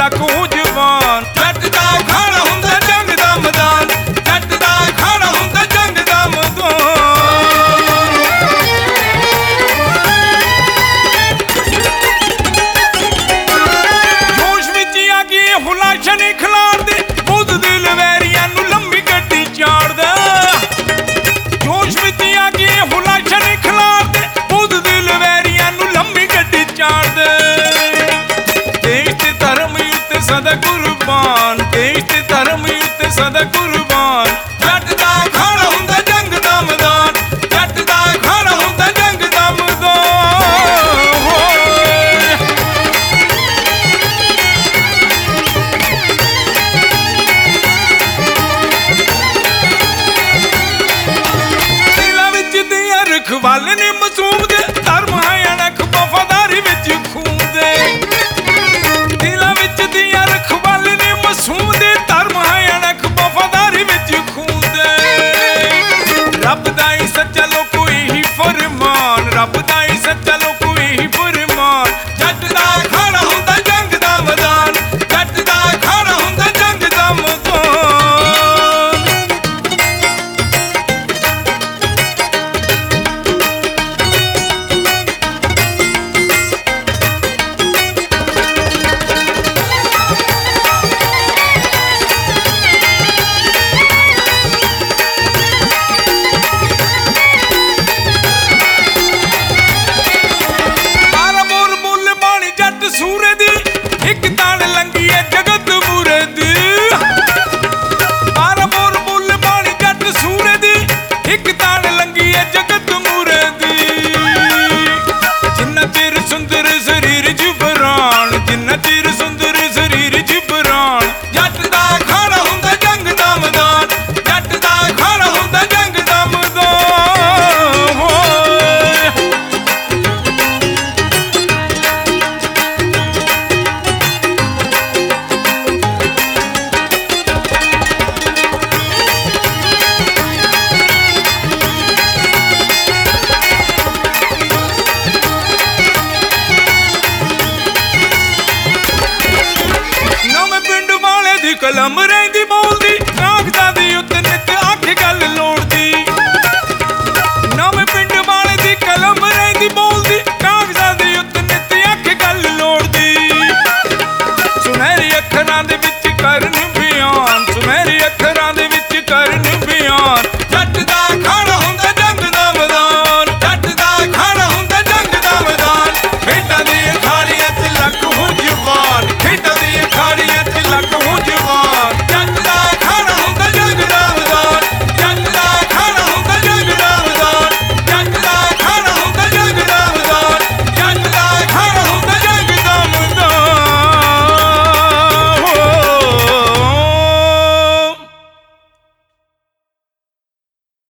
ਡਾਕੂ ਜਵਾਨ। ਜੱਟ ਦਾ ਅਖਾੜਾ ਹੁੰਦਾ ਜੰਗ ਦਾ ਮੈਦਾਨ, ਜੱਟ ਦਾ ਅਖਾੜਾ ਹੁੰਦਾ ਜੰਗ ਦਾ ਮੈਦਾਨ। ਜੋਸ਼ ਵਿੱਚ ਆ ਕੇ ਹੁਲਾਸ਼ਾਂ ਨੇ ਖਿਲਾਰਦੇ, ਬੁੱਧ ਦਿਲ ਵੈਰੀਆਂ ਨੂੰ ਲੰਮੀ ਗੱਡੀ ਚਾੜਦਾ। ਜੋਸ਼ ਵਿੱਚ ਆ ਕੇ ਹੁਲਾਸ਼ਾਂ ਨੇ ਖਿਲਾਰਦੇ, ਬੁੱਧ ਦਿਲ ਵੈਰੀਆਂ ਨੂੰ ਲੰਮੀ ਗੱਡੀ ਚਾੜਦੇ। ਦੇਸ਼ ਤੇ ਧਰਮ ਉੱਤੇ ਸਦਾ ਕੁਰਬਾਨ, ਦੇਸ਼ ਤੇ ਧਰਮ ਉੱਤੇ ਸਦਾ ਕੁਰਬਾਨ। ਜੱਟ ਦਾ ਅਖਾੜਾ ਹੁੰਦਾ ਜੰਗ ਦਾ ਮੈਦਾਨ, ਜੱਟ ਦਾ ਅਖਾੜਾ ਹੁੰਦਾ ਜੰਗ ਦਾ ਮੈਦਾਨ। ਹੋਏ ਦਿਲਾਂ ਵਿੱਚ ਦੀਆਂ ਰਖਵਾਲੇ ਨੇ ਮਾਸੂਮ ਦੇ, ਧਰਮ ਹੈ ਅਣਖ ਵਫਾਦਾਰੀ ਵਿੱਚ ਖੂਨ ਦੇ। ਦਿਲਾਂ ਵਿੱਚ ਦੀਆਂ ਰਖਵਾਲੇ ਨੇ ਮਾਸੂਮ ਦੇ, ਧਰਮ ਹੈ ਅਣਖ ਵਫਾਦਾਰੀ ਵਿੱਚ ਖੂਨ ਦੇ। ਰੱਬ ਦਾ ਹੀ ਸੱਚਾ ਲੋਕੋ ਇਹੀ ਫਰਮਾਨ, ਰੱਬ ਦਾ ਹੀ ਸੱਚਾ ਲੋਕੋ ਇਹੀ ਫਰਮਾਨ। ਜੱਟ ਦਾ ਅਖਾੜਾ ਹੁੰਦਾ ਜੰਗ ਦਾ ਮੈਦਾਨ, ਜੱਟ ਦਾ ਅਖਾੜਾ ਹੁੰਦਾ ਜੰਗ ਦਾ ਮੈਦਾਨ। ਮਾਰਾ ਬੋਲ ਬੋਲ ਬਾਣੀ ਜੱਟ ਸੂਰੇ ਦੀ, ਇੱਕ ਤਾਣ ਲੰਗੀ ਏ ਜਗਤ ਮੂਰੇ ਦੀ। ਮਾਰਾ ਬੋਲ ਬੋਲ ਬਾਣੀ ਜੱਟ ਸੂਰੇ ਦੀ, ਇੱਕ ਤਾਣ ਲੰਗੀ ਏ ਜਗਤ ਮੂਰੇ ਦੀ। ਜਿੰਨਾ ਚਿਰ ਸੁੰਦਰ ਸਰੀਰ ਜੁਬਰਾਨ, ਜਿੰਨਾ ਚਿਰ ਸੁੰਦਰ ਸਰੀਰ ਜੁਬਰਾਨ। ਜੱਟ ਦਾ ਅਖਾੜਾ ਹੁੰਦਾ ਜੰਗ ਦਾ ਮੈਦਾਨ, ਜੱਟ ਦਾ ਅਖਾੜਾ ਹੁੰਦਾ ਜੰਗ ਦਾ ਮੈਦਾਨ। ਹੋਏ ਨਵੇਂ ਪਿੰਡ ਵਾਲੇ ਦੀ ਕਲਮ ਰਹੀ